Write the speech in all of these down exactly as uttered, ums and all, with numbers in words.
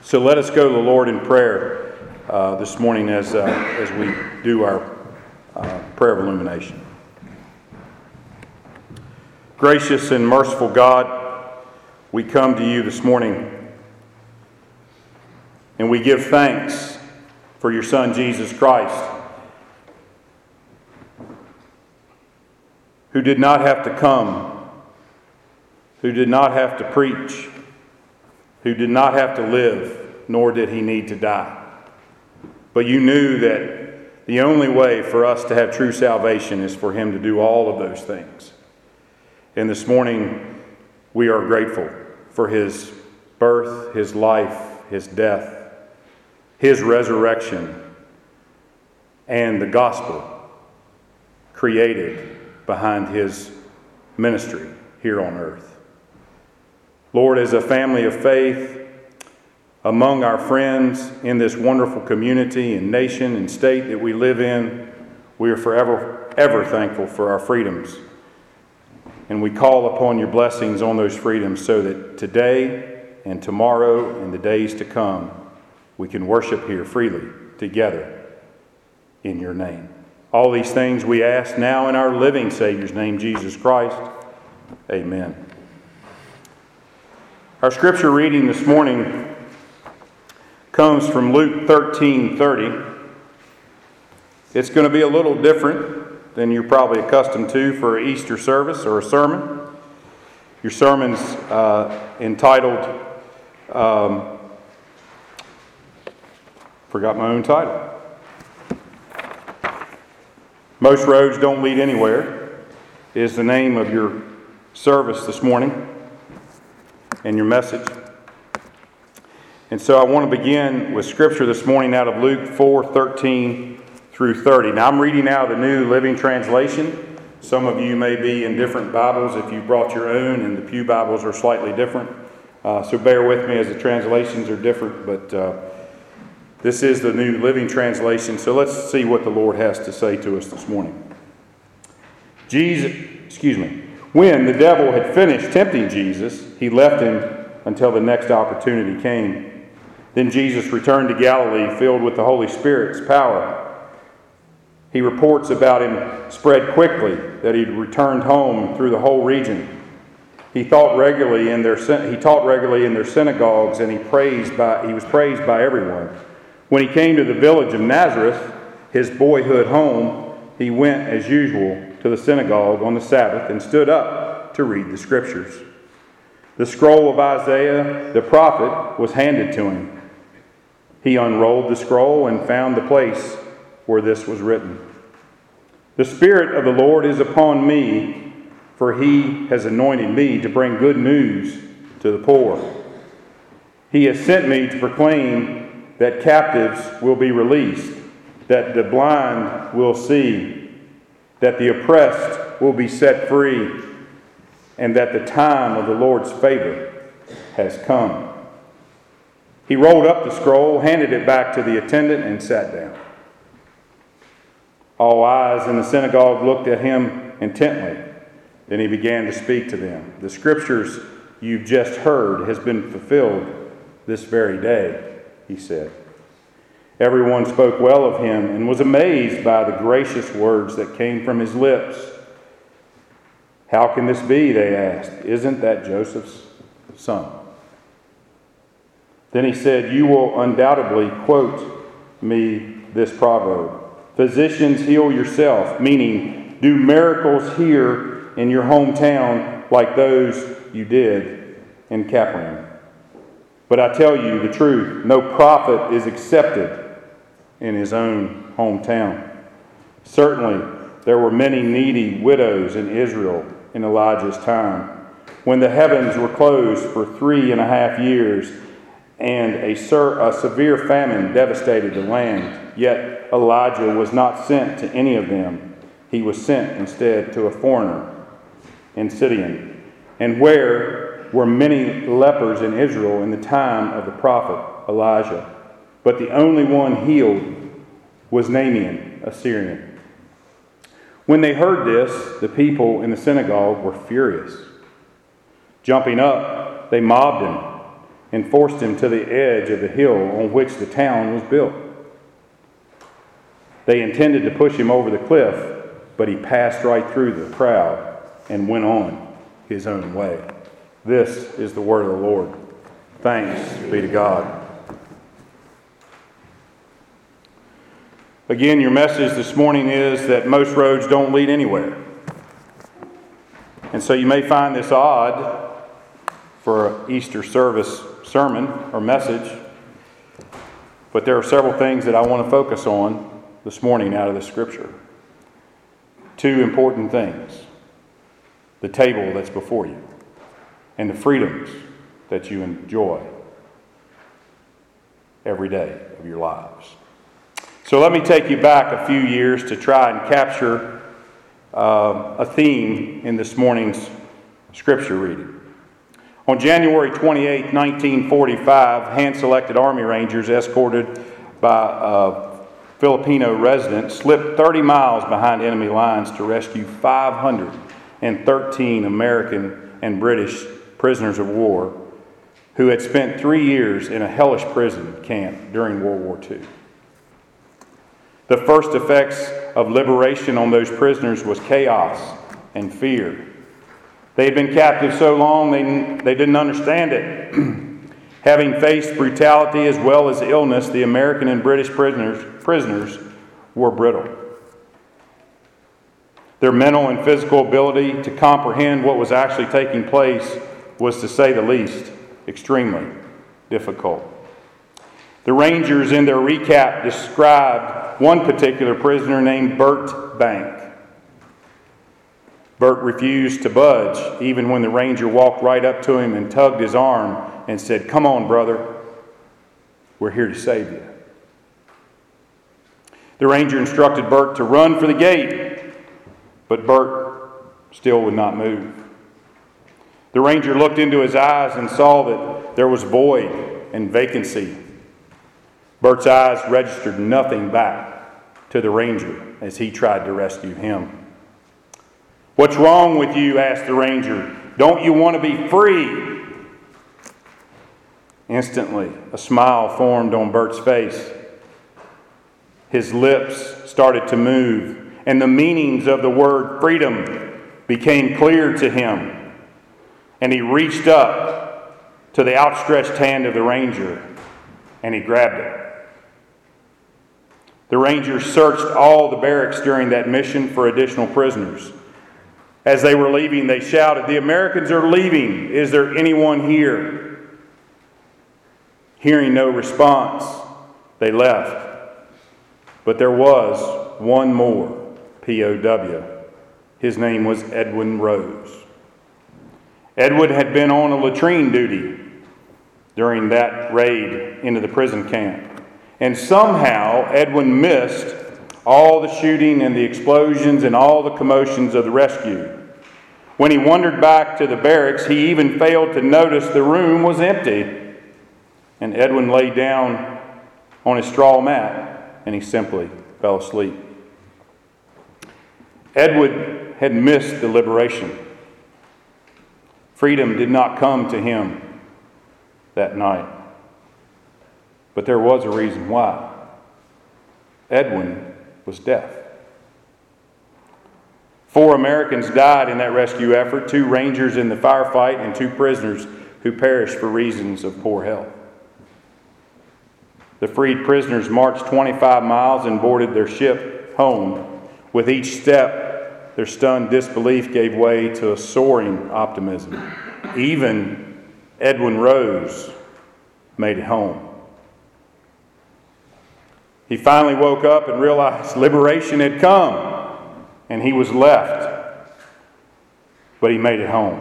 So let us go to the Lord in prayer uh, this morning as uh, as we do our uh, prayer of illumination. Gracious and merciful God, we come to you this morning and we give thanks for your Son Jesus Christ, who did not have to come, who did not have to preach, who did not have to live, nor did he need to die. But you knew that the only way for us to have true salvation is for him to do all of those things. And this morning, we are grateful for his birth, his life, his death, his resurrection, and the gospel created behind his ministry here on earth. Lord, as a family of faith, among our friends in this wonderful community and nation and state that we live in, we are forever, ever thankful for our freedoms. And we call upon your blessings on those freedoms so that today and tomorrow and the days to come, we can worship here freely together in your name. All these things we ask now in our living Savior's name, Jesus Christ. Amen. Our scripture reading this morning comes from Luke thirteen thirty. It's going to be a little different than you're probably accustomed to for an Easter service or a sermon. Your sermon's uh, entitled, um, forgot my own title. Most roads don't lead anywhere is the name of your service this morning and your message. And so I want to begin with scripture this morning out of Luke four thirteen through thirty. Now I'm reading out the New Living Translation. Some of you may be in different Bibles if you brought your own, and the Pew Bibles are slightly different. Uh, so bear with me as the translations are different, but uh, this is the New Living Translation. So let's see what the Lord has to say to us this morning. Jesus, excuse me. When the devil had finished tempting Jesus, he left him until the next opportunity came. Then Jesus returned to Galilee, filled with the Holy Spirit's power. He reports about him spread quickly that he'd returned home through the whole region. He taught regularly in their he taught regularly in their synagogues, and he praised by he was praised by everyone. When he came to the village of Nazareth, his boyhood home, he went as usual to the synagogue on the Sabbath and stood up to read the scriptures. The scroll of Isaiah the prophet was handed to him. He unrolled the scroll and found the place where this was written. The Spirit of the Lord is upon me, for he has anointed me to bring good news to the poor. He has sent me to proclaim that captives will be released, that the blind will see, that the oppressed will be set free, and that the time of the Lord's favor has come. He rolled up the scroll, handed it back to the attendant, and sat down. All eyes in the synagogue looked at him intently. Then he began to speak to them. The scriptures you've just heard has been fulfilled this very day, he said. Everyone spoke well of him and was amazed by the gracious words that came from his lips. How can this be, they asked. Isn't that Joseph's son? Then he said, you will undoubtedly quote me this proverb. Physicians, heal yourself, meaning do miracles here in your hometown like those you did in Capernaum. But I tell you the truth, no prophet is accepted in his own hometown. Certainly, there were many needy widows in Israel in Elijah's time, when the heavens were closed for three and a half years and a, ser- a severe famine devastated the land. Yet Elijah was not sent to any of them. He was sent instead to a foreigner in Sidon. And where were many lepers in Israel in the time of the prophet Elijah. But the only one healed was Naaman, a Syrian. When they heard this, the people in the synagogue were furious. Jumping up, they mobbed him and forced him to the edge of the hill on which the town was built. They intended to push him over the cliff, but he passed right through the crowd and went on his own way. This is the word of the Lord. Thanks be to God. Again, your message this morning is that most roads don't lead anywhere. And so you may find this odd for an Easter service sermon or message, but there are several things that I want to focus on this morning out of the Scripture. Two important things: the table that's before you and the freedoms that you enjoy every day of your lives. So let me take you back a few years to try and capture uh, a theme in this morning's Scripture reading. On January twenty-eighth, nineteen forty-five, hand-selected Army Rangers escorted by a Filipino resident slipped thirty miles behind enemy lines to rescue five hundred thirteen American and British prisoners of war who had spent three years in a hellish prison camp during World War Two. The first effects of liberation on those prisoners was chaos and fear. They had been captive so long they, they didn't understand it. Having faced brutality as well as illness, the American and British prisoners, prisoners were brittle. Their mental and physical ability to comprehend what was actually taking place was, to say the least, extremely difficult. The Rangers, in their recap, described one particular prisoner named Bert Bank. Bert refused to budge, even when the Ranger walked right up to him and tugged his arm and said, "Come on, brother, we're here to save you." The Ranger instructed Bert to run for the gate, but Bert still would not move. The Ranger looked into his eyes and saw that there was void and vacancy. Bert's eyes registered nothing back to the Ranger as he tried to rescue him. "What's wrong with you?" asked the Ranger. "Don't you want to be free?" Instantly, a smile formed on Bert's face. His lips started to move, and the meanings of the word freedom became clear to him. And he reached up to the outstretched hand of the Ranger, and he grabbed it. The Rangers searched all the barracks during that mission for additional prisoners. As they were leaving, they shouted, "The Americans are leaving. Is there anyone here?" Hearing no response, they left. But there was one more P O W. His name was Edwin Rose. Edwin had been on a latrine duty during that raid into the prison camp. And somehow Edwin missed all the shooting and the explosions and all the commotions of the rescue. When he wandered back to the barracks, he even failed to notice the room was empty. And Edwin lay down on his straw mat and he simply fell asleep. Edwin had missed the liberation. Freedom did not come to him that night. But there was a reason why. Edwin was deaf. Four Americans died in that rescue effort, two Rangers in the firefight, and two prisoners who perished for reasons of poor health. The freed prisoners marched twenty-five miles and boarded their ship home. With each step, their stunned disbelief gave way to a soaring optimism. Even Edwin Rose made it home. He finally woke up and realized liberation had come, and he was left. But he made it home.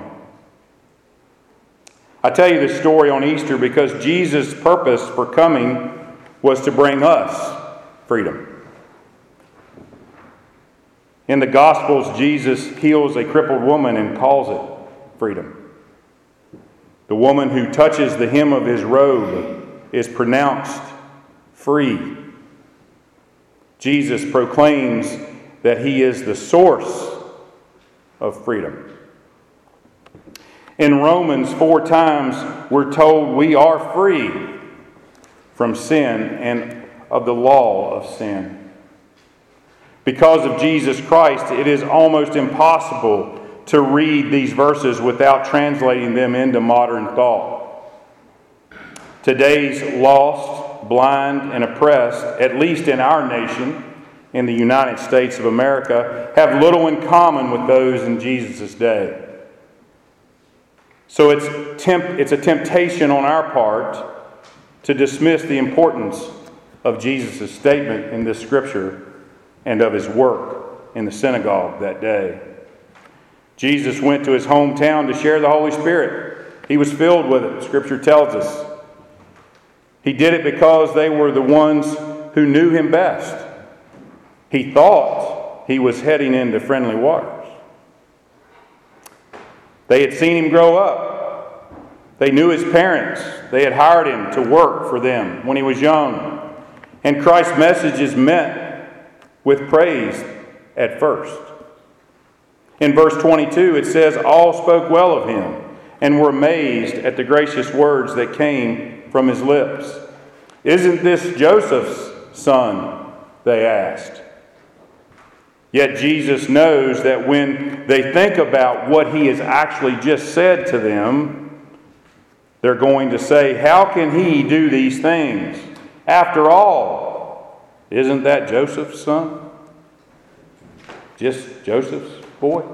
I tell you this story on Easter because Jesus' purpose for coming was to bring us freedom. In the Gospels, Jesus heals a crippled woman and calls it freedom. The woman who touches the hem of his robe is pronounced free. Jesus proclaims that he is the source of freedom. In Romans, four times we're told we are free from sin and of the law of sin. Because of Jesus Christ, it is almost impossible to read these verses without translating them into modern thought. Today's lost, blind, and oppressed, at least in our nation, in the United States of America, have little in common with those in Jesus' day. So it's, temp- it's a temptation on our part to dismiss the importance of Jesus' statement in this scripture and of his work in the synagogue that day. Jesus went to his hometown to share the Holy Spirit. He was filled with it, Scripture tells us. He did it because they were the ones who knew him best. He thought he was heading into friendly waters. They had seen him grow up. They knew his parents. They had hired him to work for them when he was young. And Christ's message is met with praise at first. In verse twenty-two, it says, all spoke well of him and were amazed at the gracious words that came from his lips. Isn't this Joseph's son? They asked. Yet Jesus knows that when they think about what he has actually just said to them, they're going to say, how can he do these things? After all, isn't that Joseph's son? Just Joseph's boy?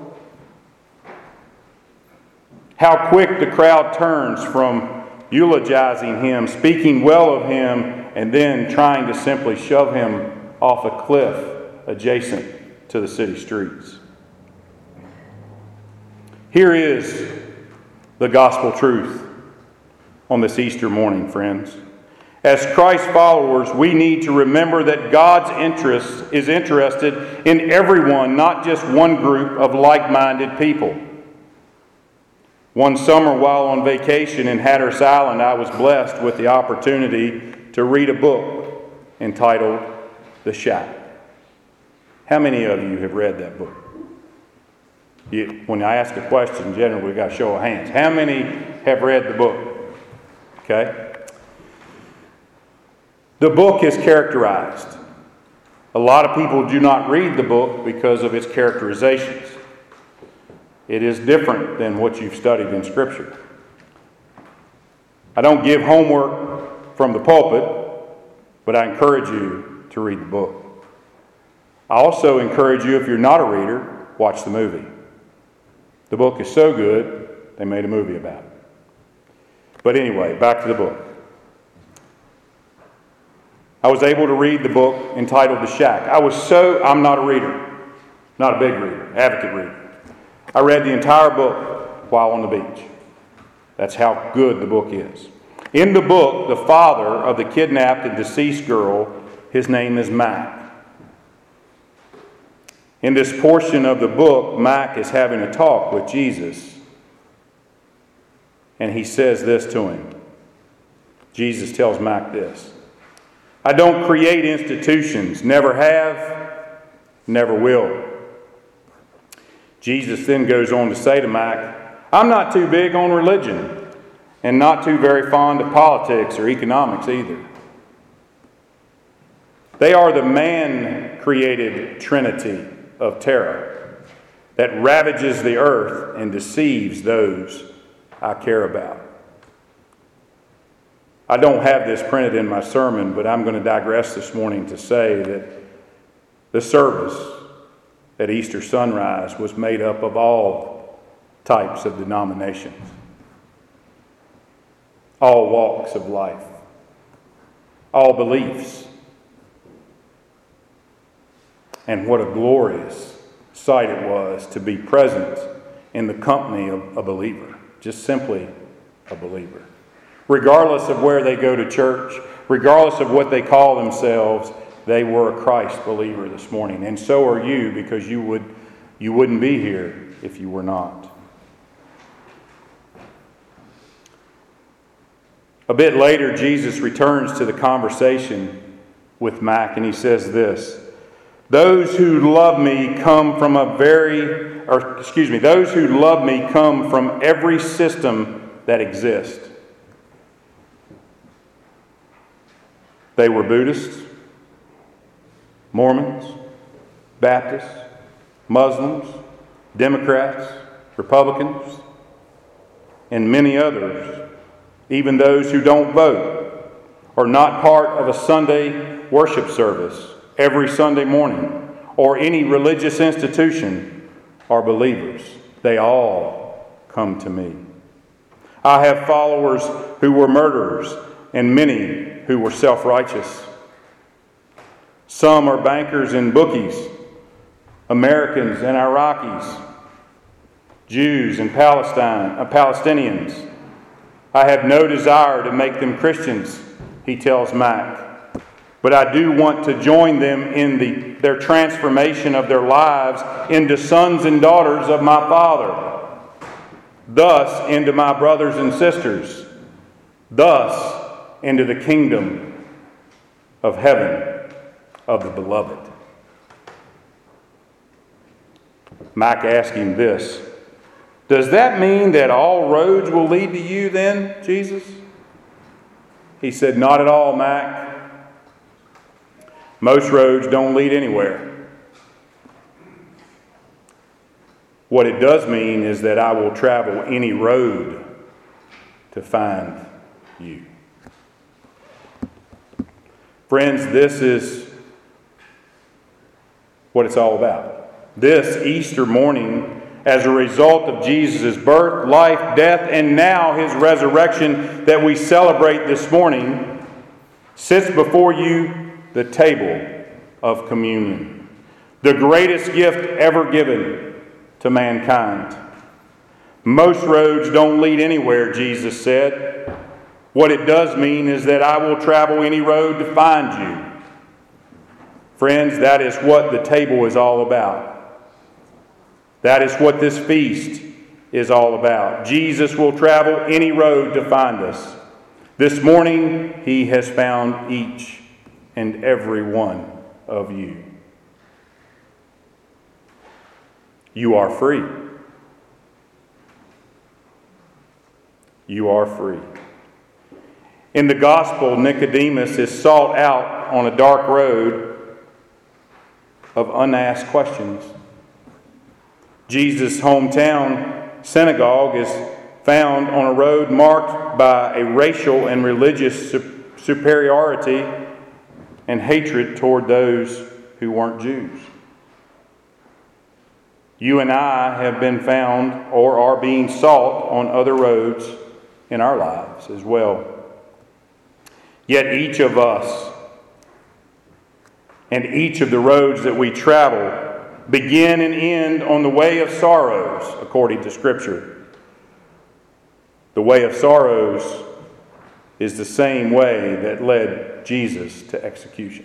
How quick the crowd turns from eulogizing him, speaking well of him, and then trying to simply shove him off a cliff adjacent to the city streets. Here is the gospel truth on this Easter morning, friends. As Christ followers, we need to remember that God's interest is interested in everyone, not just one group of like-minded people. One summer while on vacation in Hatteras Island, I was blessed with the opportunity to read a book entitled The Shack. How many of you have read that book? You, when I ask a question, generally we've got a show of hands. How many have read the book? Okay. The book is characterized. A lot of people do not read the book because of its characterizations. It is different than what you've studied in Scripture. I don't give homework from the pulpit, but I encourage you to read the book. I also encourage you, if you're not a reader, watch the movie. The book is so good, they made a movie about it. But anyway, back to the book. I was able to read the book entitled The Shack. I was so, I'm not a reader, not a big reader, advocate reader. I read the entire book while on the beach. That's how good the book is. In the book, the father of the kidnapped and deceased girl, his name is Mac. In this portion of the book, Mac is having a talk with Jesus. And he says this to him. Jesus tells Mac this. I don't create institutions, never have, never will. Jesus then goes on to say to Mac, I'm not too big on religion and not too very fond of politics or economics either. They are the man-created trinity of terror that ravages the earth and deceives those I care about. I don't have this printed in my sermon, but I'm going to digress this morning to say that the service at Easter sunrise was made up of all types of denominations, all walks of life, all beliefs. And what a glorious sight it was to be present in the company of a believer, just simply a believer. Regardless of where they go to church, regardless of what they call themselves, they were a Christ believer this morning. And so are you, because you would, you wouldn't be here if you were not. A bit later, Jesus returns to the conversation with Mac, and he says this, those who love me come from a very, or excuse me, those who love me come from every system that exists. They were Buddhists, Mormons, Baptists, Muslims, Democrats, Republicans, and many others, even those who don't vote, are not part of a Sunday worship service every Sunday morning, or any religious institution, are believers. They all come to me. I have followers who were murderers and many who were self-righteous. Some are bankers and bookies, Americans and Iraqis, Jews and Palestine, uh, Palestinians. I have no desire to make them Christians, he tells Mack. But I do want to join them in the, their transformation of their lives into sons and daughters of my Father, thus into my brothers and sisters, thus into the kingdom of heaven of the beloved. Mike asked him this, does that mean that all roads will lead to you then, Jesus? He said, not at all, Mac. Most roads don't lead anywhere. What it does mean is that I will travel any road to find you. Friends, this is what it's all about. This Easter morning, as a result of Jesus' birth, life, death, and now his resurrection that we celebrate this morning, sits before you the table of communion, the greatest gift ever given to mankind. Most roads don't lead anywhere, Jesus said. What it does mean is that I will travel any road to find you. Friends, that is what the table is all about. That is what this feast is all about. Jesus will travel any road to find us. This morning, he has found each and every one of you. You are free. You are free. In the gospel, Nicodemus is sought out on a dark road of unasked questions. Jesus' hometown synagogue is found on a road marked by a racial and religious superiority and hatred toward those who weren't Jews. You and I have been found or are being sought on other roads in our lives as well. Yet each of us and each of the roads that we travel begin and end on the way of sorrows, according to Scripture. The way of sorrows is the same way that led Jesus to execution.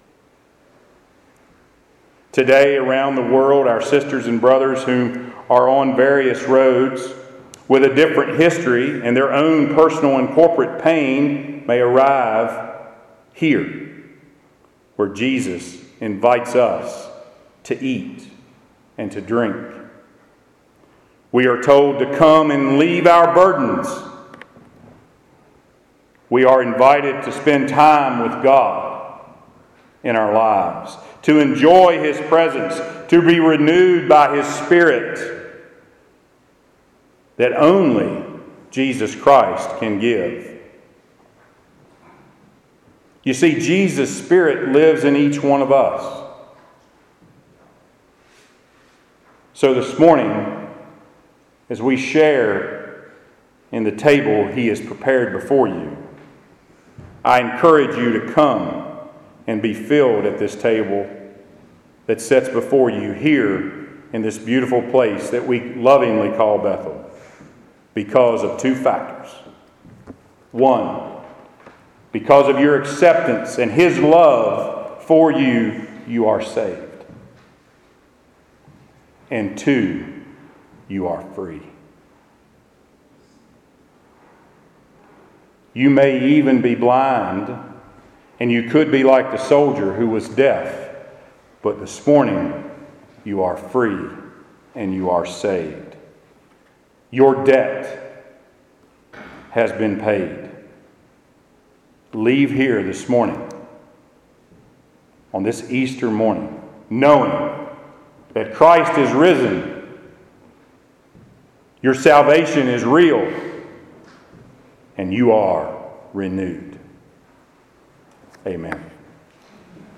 Today, around the world, our sisters and brothers who are on various roads with a different history and their own personal and corporate pain may arrive here, where Jesus invites us to eat and to drink. We are told to come and leave our burdens. We are invited to spend time with God in our lives, to enjoy his presence, to be renewed by his Spirit that only Jesus Christ can give. You see, Jesus' Spirit lives in each one of us. So this morning, as we share in the table he has prepared before you, I encourage you to come and be filled at this table that sets before you here in this beautiful place that we lovingly call Bethel, because of two factors. One, because of your acceptance and his love for you, you are saved. And two, you are free. You may even be blind, and you could be like the soldier who was deaf, but this morning you are free and you are saved. Your debt has been paid. Leave here this morning, on this Easter morning, knowing that Christ is risen. Your salvation is real, and you are renewed. Amen.